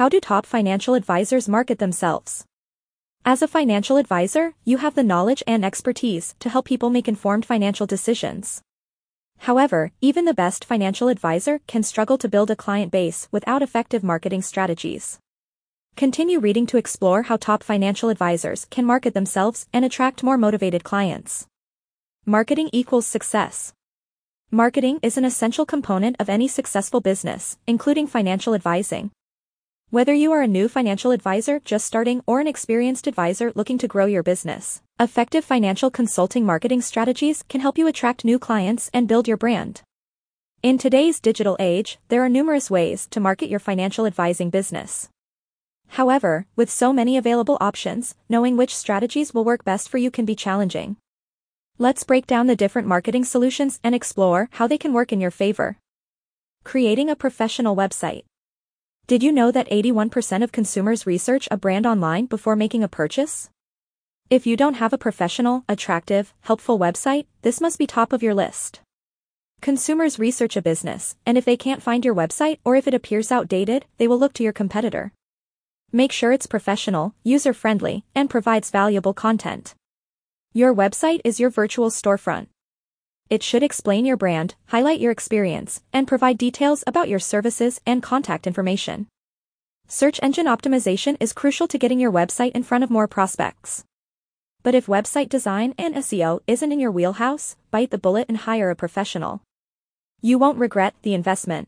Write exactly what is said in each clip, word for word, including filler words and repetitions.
How do top financial advisors market themselves? As a financial advisor, you have the knowledge and expertise to help people make informed financial decisions. However, even the best financial advisor can struggle to build a client base without effective marketing strategies. Continue reading to explore how top financial advisors can market themselves and attract more motivated clients. Marketing equals success. Marketing is an essential component of any successful business, including financial advising. Whether you are a new financial advisor just starting or an experienced advisor looking to grow your business, effective financial consulting marketing strategies can help you attract new clients and build your brand. In today's digital age, there are numerous ways to market your financial advising business. However, with so many available options, knowing which strategies will work best for you can be challenging. Let's break down the different marketing solutions and explore how they can work in your favor. Creating a professional website. Did you know that eighty-one percent of consumers research a brand online before making a purchase? If you don't have a professional, attractive, helpful website, this must be top of your list. Consumers research a business, and if they can't find your website or if it appears outdated, they will look to your competitor. Make sure it's professional, user-friendly, and provides valuable content. Your website is your virtual storefront. It should explain your brand, highlight your experience, and provide details about your services and contact information. Search engine optimization is crucial to getting your website in front of more prospects. But if website design and S E O isn't in your wheelhouse, bite the bullet and hire a professional. You won't regret the investment.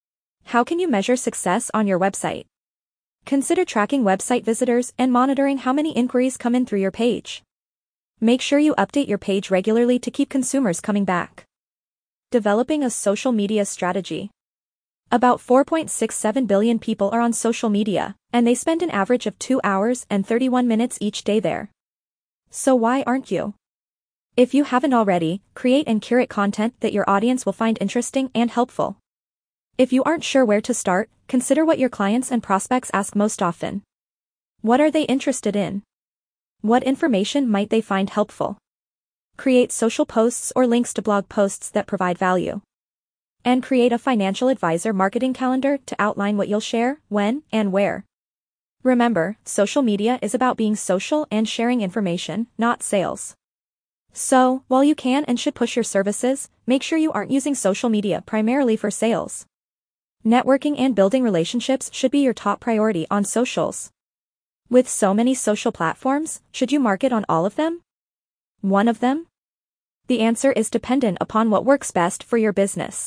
How can you measure success on your website? Consider tracking website visitors and monitoring how many inquiries come in through your page. Make sure you update your page regularly to keep consumers coming back. Developing a social media strategy. About four point six seven billion people are on social media, and they spend an average of two hours and thirty-one minutes each day there. So why aren't you? If you haven't already, create and curate content that your audience will find interesting and helpful. If you aren't sure where to start, consider what your clients and prospects ask most often. What are they interested in? What information might they find helpful? Create social posts or links to blog posts that provide value. And create a financial advisor marketing calendar to outline what you'll share, when, and where. Remember, social media is about being social and sharing information, not sales. So, while you can and should push your services, make sure you aren't using social media primarily for sales. Networking and building relationships should be your top priority on socials. With so many social platforms, should you market on all of them? One of them? The answer is dependent upon what works best for your business.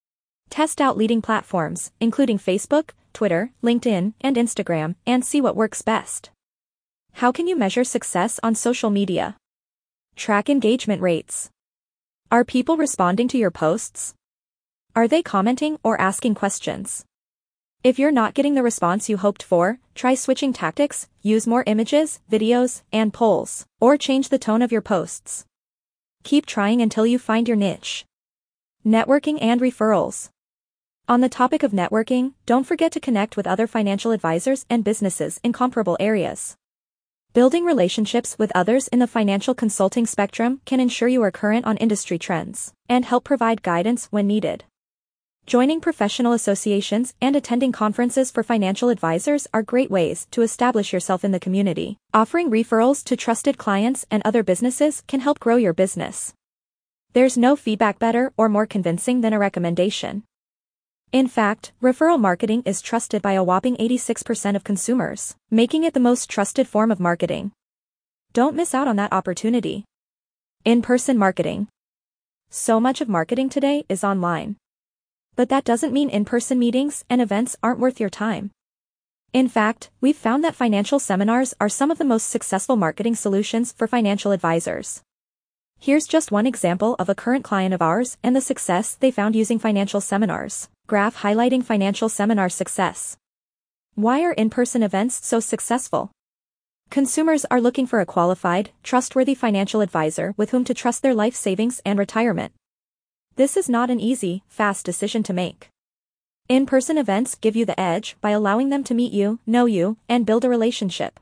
Test out leading platforms, including Facebook, Twitter, LinkedIn, and Instagram, and see what works best. How can you measure success on social media? Track engagement rates. Are people responding to your posts? Are they commenting or asking questions? If you're not getting the response you hoped for, try switching tactics, use more images, videos, and polls, or change the tone of your posts. Keep trying until you find your niche. Networking and referrals. On the topic of networking, don't forget to connect with other financial advisors and businesses in comparable areas. Building relationships with others in the financial consulting spectrum can ensure you are current on industry trends and help provide guidance when needed. Joining professional associations and attending conferences for financial advisors are great ways to establish yourself in the community. Offering referrals to trusted clients and other businesses can help grow your business. There's no feedback better or more convincing than a recommendation. In fact, referral marketing is trusted by a whopping eighty-six percent of consumers, making it the most trusted form of marketing. Don't miss out on that opportunity. In-person marketing. So much of marketing today is online. But that doesn't mean in-person meetings and events aren't worth your time. In fact, we've found that financial seminars are some of the most successful marketing solutions for financial advisors. Here's just one example of a current client of ours and the success they found using financial seminars. Graph highlighting financial seminar success. Why are in-person events so successful? Consumers are looking for a qualified, trustworthy financial advisor with whom to trust their life savings and retirement. This is not an easy, fast decision to make. In-person events give you the edge by allowing them to meet you, know you, and build a relationship.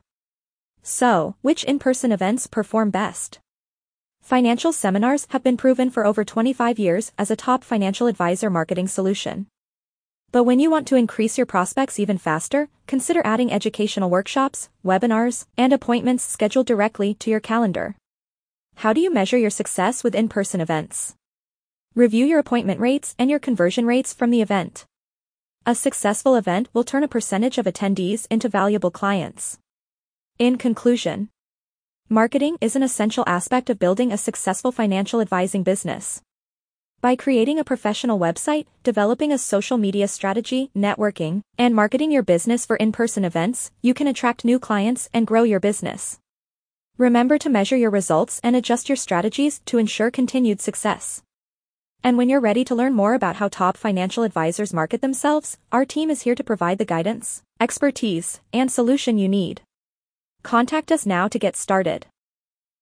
So, which in-person events perform best? Financial seminars have been proven for over twenty-five years as a top financial advisor marketing solution. But when you want to increase your prospects even faster, consider adding educational workshops, webinars, and appointments scheduled directly to your calendar. How do you measure your success with in-person events? Review your appointment rates and your conversion rates from the event. A successful event will turn a percentage of attendees into valuable clients. In conclusion, marketing is an essential aspect of building a successful financial advising business. By creating a professional website, developing a social media strategy, networking, and marketing your business for in-person events, you can attract new clients and grow your business. Remember to measure your results and adjust your strategies to ensure continued success. And when you're ready to learn more about how top financial advisors market themselves, our team is here to provide the guidance, expertise, and solution you need. Contact us now to get started.